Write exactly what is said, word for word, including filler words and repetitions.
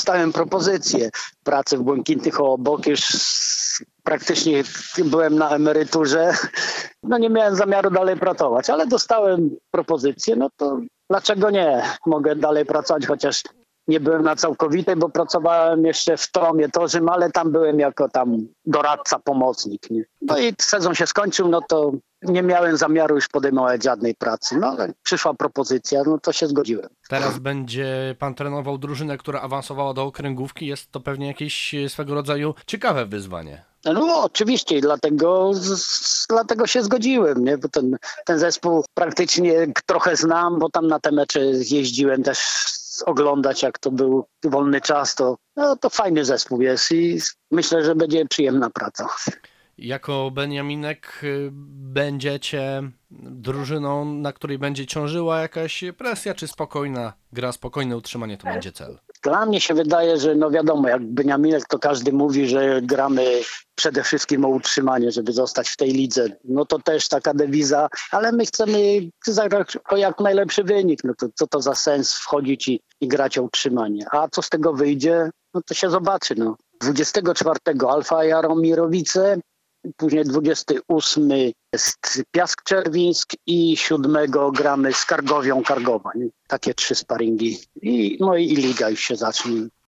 dostałem propozycję pracy w Błękitnych obok, już praktycznie byłem na emeryturze, no nie miałem zamiaru dalej pracować, ale dostałem propozycję, no to dlaczego nie? Mogę dalej pracować, chociaż nie byłem na całkowitej, bo pracowałem jeszcze w Tromie Torzym, ale tam byłem jako tam doradca, pomocnik. Nie? No i sezon się skończył, no to nie miałem zamiaru już podejmować żadnej pracy. No ale przyszła propozycja, no to się zgodziłem. Teraz będzie pan trenował drużynę, która awansowała do okręgówki. Jest to pewnie jakieś swego rodzaju ciekawe wyzwanie. No oczywiście, dlatego, z, dlatego się zgodziłem, nie? Bo ten, ten zespół praktycznie trochę znam, bo tam na te mecze jeździłem też oglądać, jak to był wolny czas, to, no, to fajny zespół jest i myślę, że będzie przyjemna praca. Jako Beniaminek będziecie drużyną, na której będzie ciążyła jakaś presja, czy spokojna gra, spokojne utrzymanie to będzie cel? Dla mnie się wydaje, że no wiadomo, jak Beniaminek to każdy mówi, że gramy przede wszystkim o utrzymanie, żeby zostać w tej lidze. No to też taka dewiza, ale my chcemy zagrać o jak najlepszy wynik. No to co to za sens wchodzić i, i grać o utrzymanie? A co z tego wyjdzie? No to się zobaczy. No. dwudziestego czwartego Alfa Jaromirowice, później dwudziestego ósmego jest Piask Czerwińsk i siódmego gramy z Kargowią Kargowa. Nie? Takie trzy sparingi. I, no i liga już się zacznie.